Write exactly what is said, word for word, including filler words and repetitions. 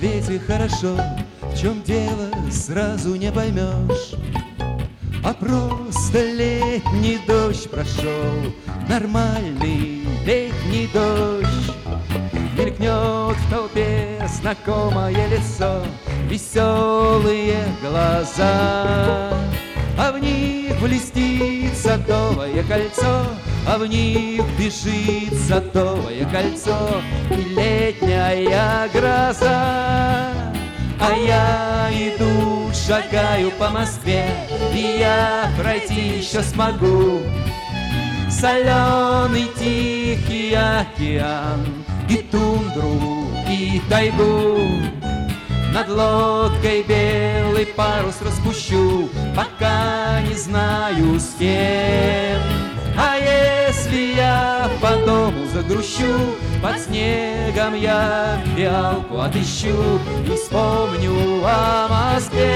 свете хорошо, в чем дело сразу не поймешь. А просто летний дождь прошел, нормальный летний дождь. Мелькнет в толпе знакомое лицо, веселые глаза, а в них блестит садовое кольцо, а в них бежит садовое кольцо и летняя гроза. А я иду, шагаю по Москве, и я пройти еще смогу соленый тихий океан, и тундру, и тайгу. Над лодкой белый парус распущу, пока не знаю с кем. А если я по дому загрущу, под снегом я фиалку отыщу и вспомню о Москве.